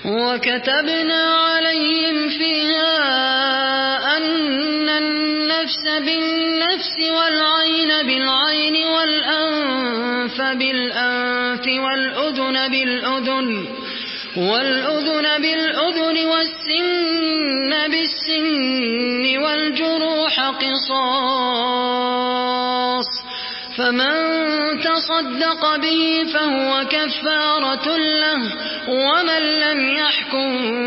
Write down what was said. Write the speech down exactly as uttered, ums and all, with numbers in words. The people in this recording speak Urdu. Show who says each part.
Speaker 1: وكتبنا عليهم فيها أن النفس بالنفس والعين بالعين والأنف بالأنف والأذن بالأذن والأذن بالأذن والسن بالسن والجروح قصاص، فمن تصدق به فهو كفارة له، ومن لم يحكم